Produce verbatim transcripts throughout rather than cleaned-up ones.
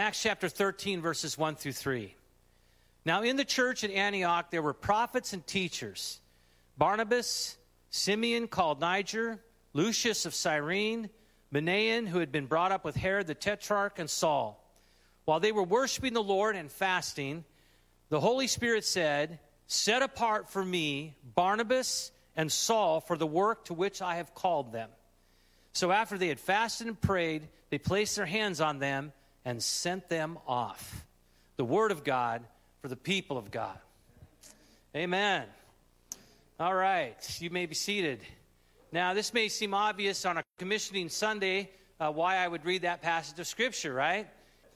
Acts chapter thirteen, verses one through three. Now in the church at Antioch there were prophets and teachers, Barnabas, Simeon called Niger, Lucius of Cyrene, Manaen, who had been brought up with Herod the Tetrarch, and Saul. While they were worshiping the Lord and fasting, the Holy Spirit said, "Set apart for me Barnabas and Saul for the work to which I have called them." So after they had fasted and prayed, they placed their hands on them and sent them off. The word of God for the people of God. Amen. All right, you may be seated. Now, this may seem obvious on a commissioning Sunday uh, why I would read that passage of Scripture, right?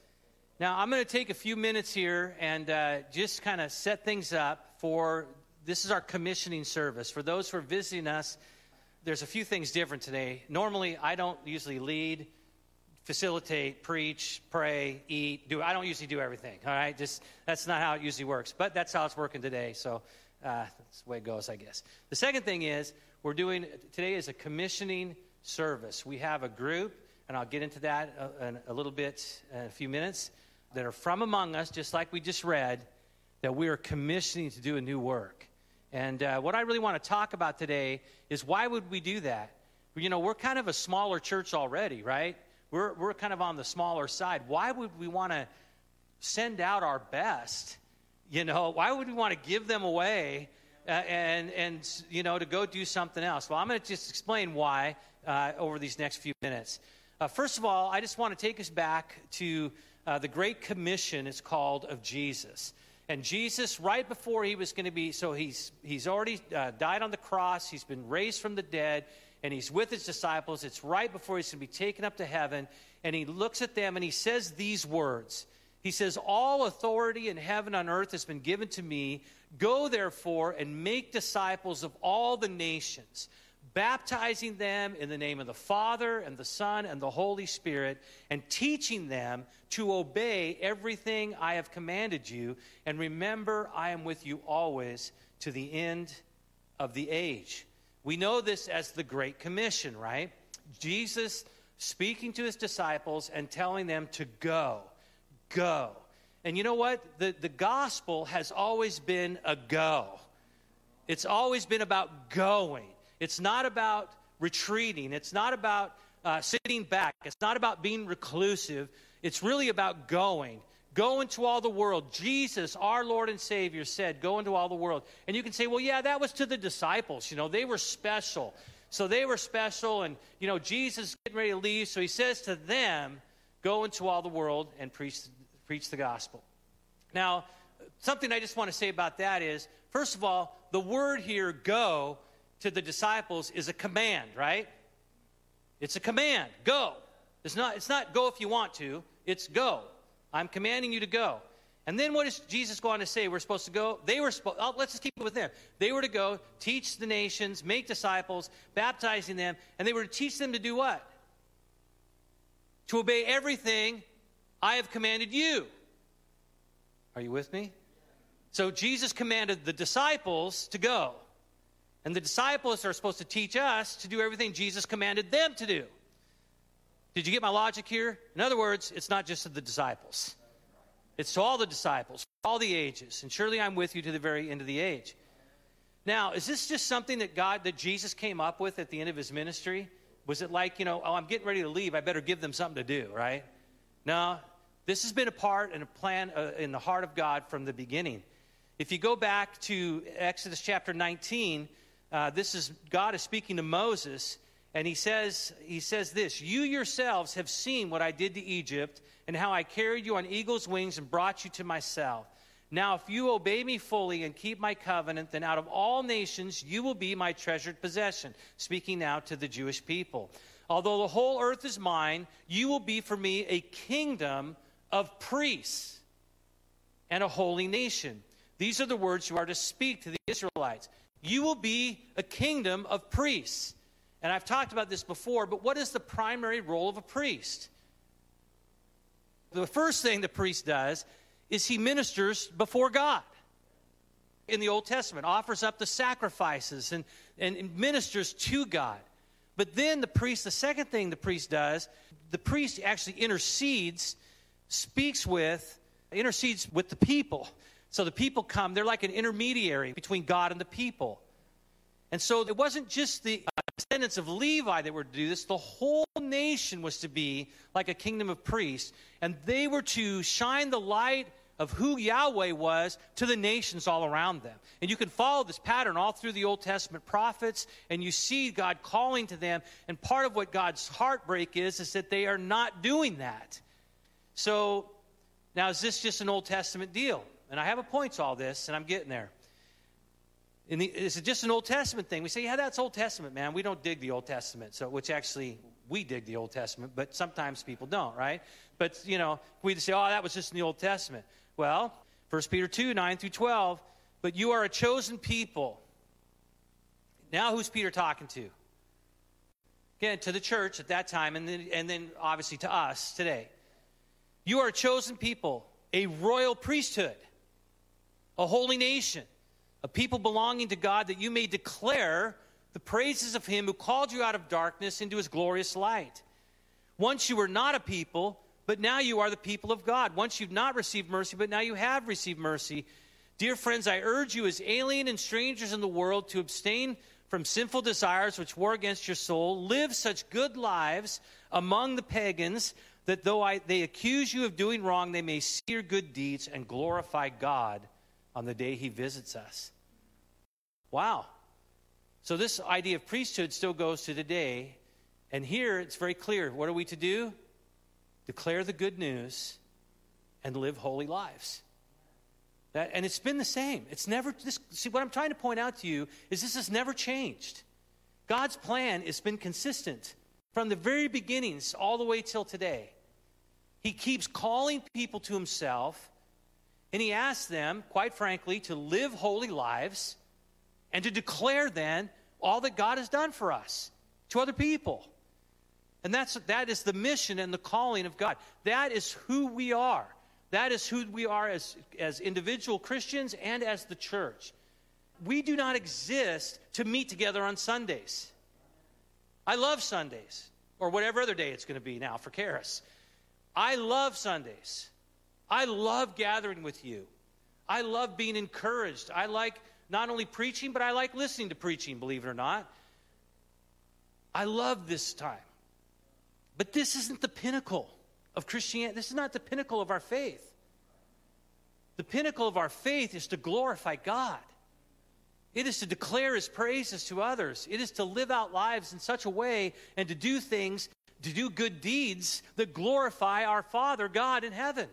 Now, I'm going to take a few minutes here and uh, just kind of set things up for, this is our commissioning service. For those who are visiting us, there's a few things different today. Normally, I don't usually lead, facilitate, preach, pray, eat, do. I don't usually do everything, all right? Just that's not how it usually works, but that's how it's working today, so uh, that's the way it goes, I guess. The second thing is, we're doing, today is a commissioning service. We have a group, and I'll get into that a, a, a little bit in a few minutes, that are from among us, just like we just read, that we are commissioning to do a new work. And uh, what I really want to talk about today is why would we do that? You know, we're kind of a smaller church already, right? We're we're kind of on the smaller side. Why would we want to send out our best? You know, why would we want to give them away uh, and, and, you know, to go do something else? Well, I'm going to just explain why uh, over these next few minutes. Uh, first of all, I just want to take us back to uh, the Great Commission, it's called, of Jesus. And Jesus, right before he was going to be, so he's he's already uh, died on the cross, he's been raised from the dead, and he's with his disciples. It's right before he's going to be taken up to heaven, and he looks at them and he says these words. He says, "All authority in heaven and on earth has been given to me. Go therefore and make disciples of all the nations, baptizing them in the name of the Father and the Son and the Holy Spirit, and teaching them to obey everything I have commanded you. And remember, I am with you always to the end of the age." We know this as the Great Commission, right? Jesus speaking to his disciples and telling them to go, go. And you know what? The, the gospel has always been a go. It's always been about going. It's not about retreating. It's not about uh, sitting back. It's not about being reclusive. It's really about going. Go into all the world. Jesus, our Lord and Savior, said, go into all the world. And you can say, well, yeah, that was to the disciples. You know, they were special. So they were special, and, you know, Jesus is getting ready to leave. So he says to them, go into all the world and preach, preach the gospel. Now, something I just want to say about that is, first of all, the word here, go, to the disciples is a command, right? It's a command. Go. It's not, it's not go if you want to. It's go. I'm commanding you to go. And then what does Jesus go on to say? We're supposed to go. They were supposed, oh, let's just keep it with them. They were to go, teach the nations, make disciples, baptizing them, and they were to teach them to do what? To obey everything I have commanded you. Are you with me? So Jesus commanded the disciples to go. And the disciples are supposed to teach us to do everything Jesus commanded them to do. Did you get my logic here? In other words, it's not just to the disciples. It's to all the disciples, all the ages. And surely I'm with you to the very end of the age. Now, is this just something that God, that Jesus came up with at the end of his ministry? Was it like, you know, oh, I'm getting ready to leave, I better give them something to do, right? No, this has been a part and a plan uh, in the heart of God from the beginning. If you go back to Exodus chapter nineteen, uh, this is, God is speaking to Moses, and he says, he says this, "You yourselves have seen what I did to Egypt, and how I carried you on eagle's wings and brought you to myself. Now, if you obey me fully and keep my covenant, then out of all nations you will be my treasured possession." Speaking now to the Jewish people. "Although the whole earth is mine, you will be for me a kingdom of priests and a holy nation. These are the words you are to speak to the Israelites. You will be a kingdom of priests." And I've talked about this before, but what is the primary role of a priest? The first thing the priest does is he ministers before God. In the Old Testament, offers up the sacrifices and, and ministers to God. But then the priest, the second thing the priest does, the priest actually intercedes speaks with, intercedes with the people. So the people come, they're like an intermediary between God and the people. And so it wasn't just the uh, descendants of Levi that were to do this. The whole nation was to be like a kingdom of priests. And they were to shine the light of who Yahweh was to the nations all around them. And you can follow this pattern all through the Old Testament prophets, and you see God calling to them. And part of what God's heartbreak is, is that they are not doing that. So, now is this just an Old Testament deal? And I have a point to all this, and I'm getting there. In the, is it just an Old Testament thing? We say, yeah, that's Old Testament, man. We don't dig the Old Testament. So, which actually, we dig the Old Testament, but sometimes people don't, right? But, you know, we just say, oh, that was just in the Old Testament. Well, First Peter two, nine through twelve, but you are a chosen people. Now who's Peter talking to? Again, to the church at that time, and then, and then obviously to us today. You are a chosen people, a royal priesthood, a holy nation, a people belonging to God, that you may declare the praises of him who called you out of darkness into his glorious light. Once you were not a people, but now you are the people of God. Once you've not received mercy, but now you have received mercy. Dear friends, I urge you as alien and strangers in the world to abstain from sinful desires which war against your soul. Live such good lives among the pagans that though I, they accuse you of doing wrong, they may see your good deeds and glorify God on the day he visits us. Wow. So this idea of priesthood still goes to today. And here it's very clear. What are we to do? Declare the good news and live holy lives. That, and it's been the same. It's never, this, see, what I'm trying to point out to you is this has never changed. God's plan has been consistent from the very beginnings all the way till today. He keeps calling people to himself, and he asks them, quite frankly, to live holy lives and to declare then all that God has done for us to other people. And that's, that is the mission and the calling of God. That is who we are. That is who we are as, as individual Christians and as the church. We do not exist to meet together on Sundays. I love Sundays, or whatever other day it's going to be now for Karis. I love Sundays. I love gathering with you. I love being encouraged. I like not only preaching, but I like listening to preaching, believe it or not. I love this time. But this isn't the pinnacle of Christianity. This is not the pinnacle of our faith. The pinnacle of our faith is to glorify God. It is to declare his praises to others. It is to live out lives in such a way and to do things, to do good deeds that glorify our Father, God in heaven.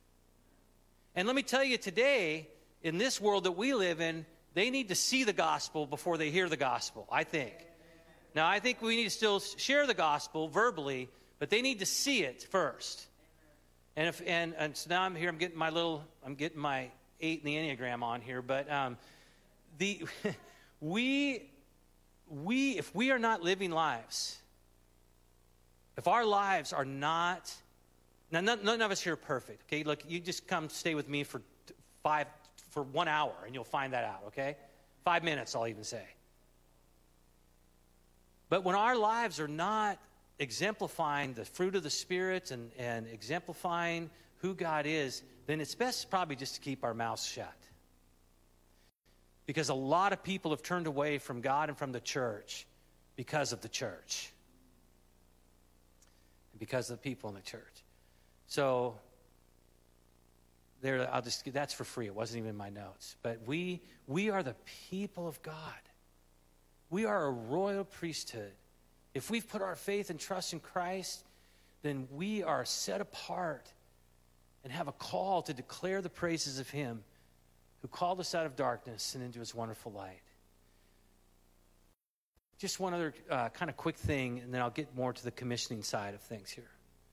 And let me tell you today, in this world that we live in, they need to see the gospel before they hear the gospel, I think. Now, I think we need to still share the gospel verbally, but they need to see it first. And if and, and so now I'm here, I'm getting my little, I'm getting my eight in the Enneagram on here, but um, the we we if we are not living lives, if our lives are not, now none, none of us here are perfect. Okay, look, you just come stay with me for five for one hour, and you'll find that out. Okay, five minutes, I'll even say. But when our lives are not exemplifying the fruit of the Spirit and, and exemplifying who God is, then it's best probably just to keep our mouths shut. Because a lot of people have turned away from God and from the church because of the church. And because of the people in the church. So, there, I'll just, that's for free. It wasn't even in my notes. But we we are the people of God. We are a royal priesthood. If we've put our faith and trust in Christ, then we are set apart and have a call to declare the praises of him who called us out of darkness and into his wonderful light. Just one other uh, kind of quick thing, and then I'll get more to the commissioning side of things here.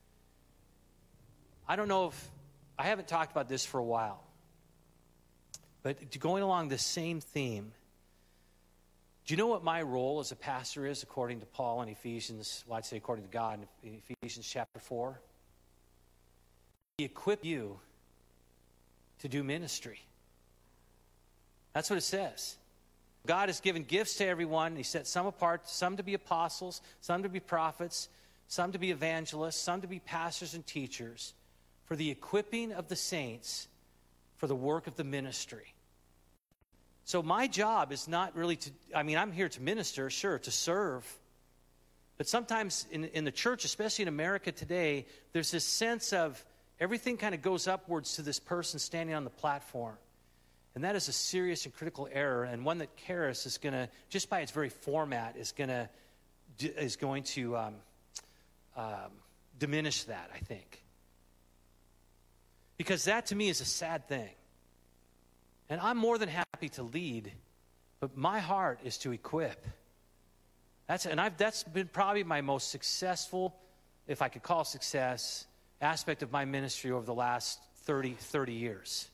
I don't know if, I haven't talked about this for a while, but going along the same theme, do you know what my role as a pastor is according to Paul in Ephesians, well, I'd say according to God in Ephesians chapter four? He equipped you to do ministry. That's what it says. God has given gifts to everyone. He set some apart, some to be apostles, some to be prophets, some to be evangelists, some to be pastors and teachers for the equipping of the saints for the work of the ministry. So my job is not really to, I mean, I'm here to minister, sure, to serve. But sometimes in, in the church, especially in America today, there's this sense of everything kind of goes upwards to this person standing on the platform. And that is a serious and critical error, and one that Charis is going to, just by its very format, is going to is going to um, um, diminish that, I think. Because that, to me, is a sad thing. And I'm more than happy to lead, but my heart is to equip. That's and I've that's been probably my most successful, if I could call success, aspect of my ministry over the last thirty, thirty years.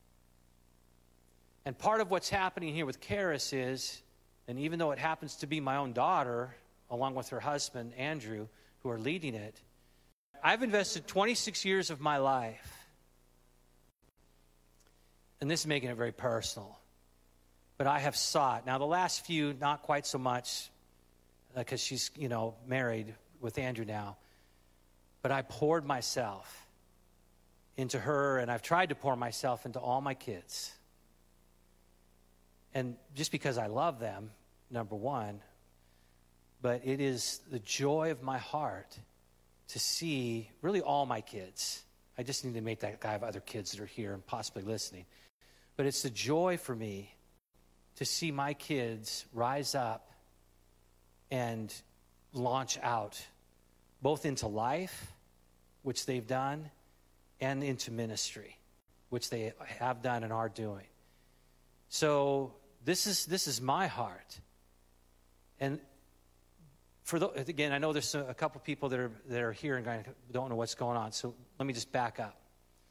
And part of what's happening here with Charis is, and even though it happens to be my own daughter, along with her husband, Andrew, who are leading it, I've invested twenty-six years of my life, and this is making it very personal, but I have sought, now the last few, not quite so much, because uh, she's, you know, married with Andrew now, but I poured myself into her, and I've tried to pour myself into all my kids. And just because I love them, number one, but it is the joy of my heart to see really all my kids. I just need to make that I have other kids that are here and possibly listening. But it's the joy for me to see my kids rise up and launch out, both into life, which they've done, and into ministry, which they have done and are doing. So this is this is my heart. And for the, again, I know there's a couple people that are that are here and going, don't know what's going on. So let me just back up.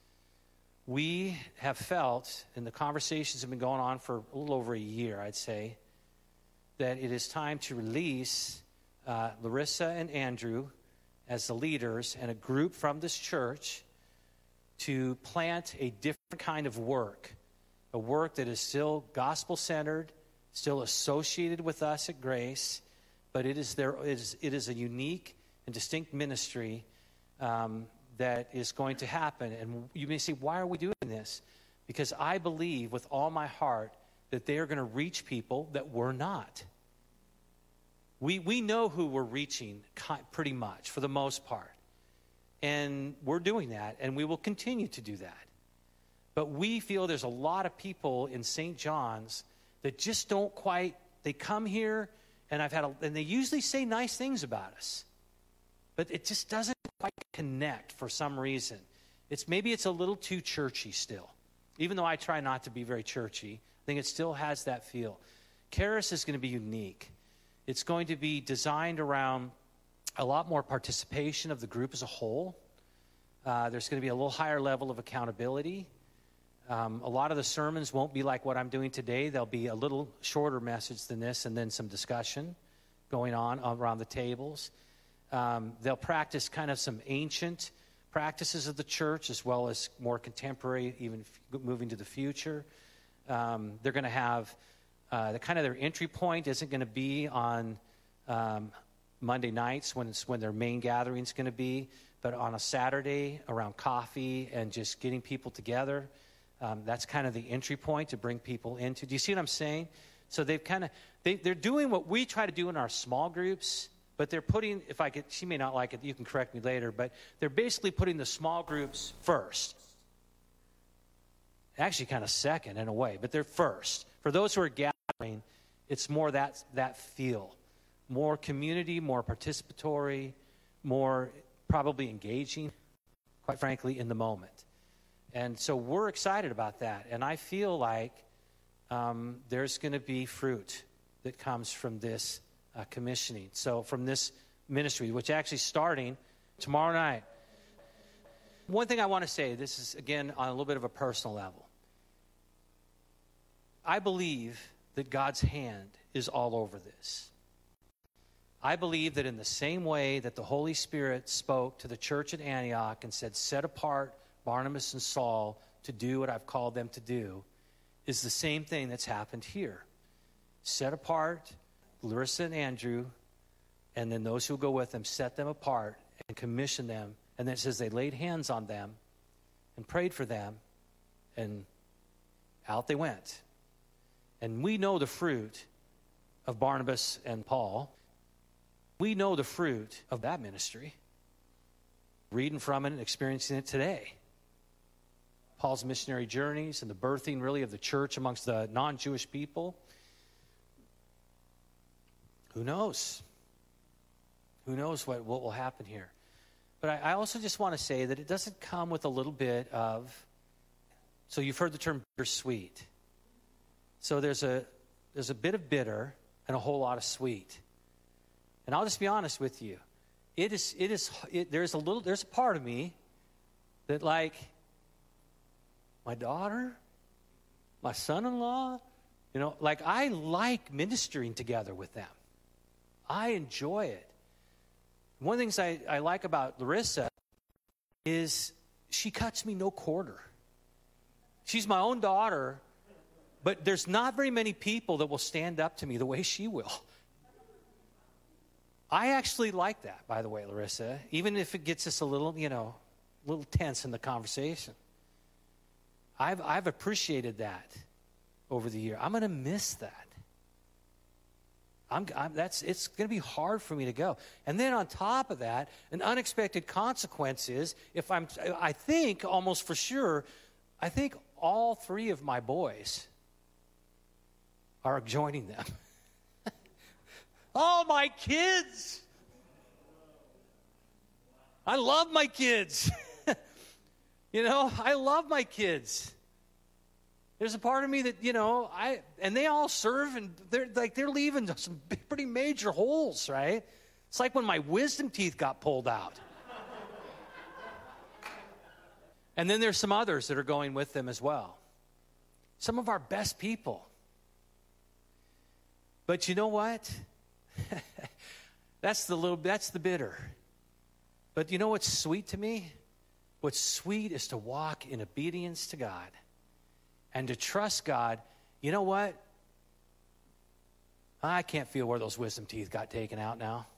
We have felt, and the conversations have been going on for a little over a year, I'd say, that it is time to release uh, Larissa and Andrew as the leaders and a group from this church to plant a different kind of work. A work that is still gospel-centered, still associated with us at Grace, but it is there. It is, it is a unique and distinct ministry um, that is going to happen. And you may say, why are we doing this? Because I believe with all my heart that they are going to reach people that we're not. We we know who we're reaching pretty much, for the most part. And we're doing that, and we will continue to do that. But we feel there's a lot of people in Saint John's that just don't quite, they come here, and I've had, a, and they usually say nice things about us. But it just doesn't quite connect for some reason. It's maybe it's a little too churchy still. Even though I try not to be very churchy, I think it still has that feel. Charis is going to be unique. It's going to be designed around a lot more participation of the group as a whole. Uh, there's going to be a little higher level of accountability. Um, a lot of the sermons won't be like what I'm doing today. There'll be a little shorter message than this, and then some discussion going on around the tables. Um, they'll practice kind of some ancient practices of the church, as well as more contemporary, even f- moving to the future. Um, they're going to have uh, the kind of their entry point isn't going to be on um, Monday nights when it's when their main gathering is going to be, but on a Saturday around coffee and just getting people together. Um, that's kind of the entry point to bring people into. Do you see what I'm saying? So they've kind of they, they're doing what we try to do in our small groups, but they're putting, if I could, she may not like it, you can correct me later, but they're basically putting the small groups first. Actually kind of second in a way, but they're first. For those who are gathering, it's more that that feel. More community, more participatory, more probably engaging, quite frankly, in the moment. And so we're excited about that. And I feel like um, there's going to be fruit that comes from this uh, commissioning. So from this ministry, which actually starting tomorrow night. One thing I want to say, this is, again, on a little bit of a personal level. I believe that God's hand is all over this. I believe that in the same way that the Holy Spirit spoke to the church at Antioch and said, set apart Barnabas and Saul to do what I've called them to do, is the same thing that's happened here. Set apart Larissa and Andrew, and then those who go with them, set them apart and commission them. And then it says they laid hands on them and prayed for them, and out they went. And we know the fruit of Barnabas and Paul. We know the fruit of that ministry. Reading from it and experiencing it today. Paul's missionary journeys and the birthing, really, of the church amongst the non-Jewish people. Who knows? Who knows what, what will happen here? But I, I also just want to say that it doesn't come with a little bit of, so you've heard the term bittersweet. So there's a there's a bit of bitter and a whole lot of sweet. And I'll just be honest with you. It is it is it, there's a little there's a part of me that, like, my daughter, my son-in-law, you know, like, I like ministering together with them. I enjoy it. One of the things I, I like about Larissa is she cuts me no quarter. She's my own daughter, but there's not very many people that will stand up to me the way she will. I actually like that, by the way, Larissa, even if it gets us a little, you know, a little tense in the conversation. I've I've appreciated that over the year. I'm going to miss that. I'm, I'm that's it's going to be hard for me to go. And then on top of that, an unexpected consequence is if I'm I think almost for sure, I think all three of my boys are joining them. Oh, my kids. I love my kids. You know, I love my kids. There's a part of me that, you know, I and they all serve, and they're like they're leaving some pretty major holes, right? It's like when my wisdom teeth got pulled out. And then there's some others that are going with them as well. Some of our best people. But you know what? that's the little that's the bitter. But you know what's sweet to me? What's sweet is to walk in obedience to God and to trust God. You know what? I can't feel where those wisdom teeth got taken out now.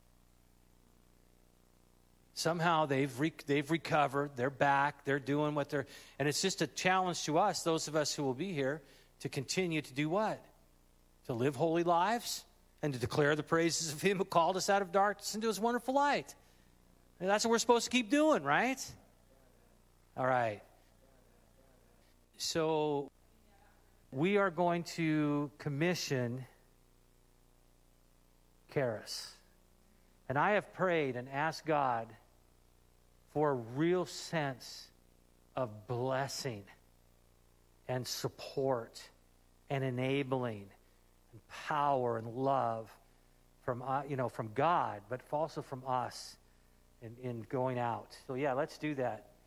Somehow they've re- they've recovered. They're back. They're doing what they're... And it's just a challenge to us, those of us who will be here, to continue to do what? To live holy lives and to declare the praises of Him who called us out of darkness into His wonderful light. And that's what we're supposed to keep doing, right? All right. So we are going to commission Charis. And I have prayed and asked God for a real sense of blessing and support and enabling and power and love from uh, you know from God, but also from us in, in going out. So yeah, let's do that.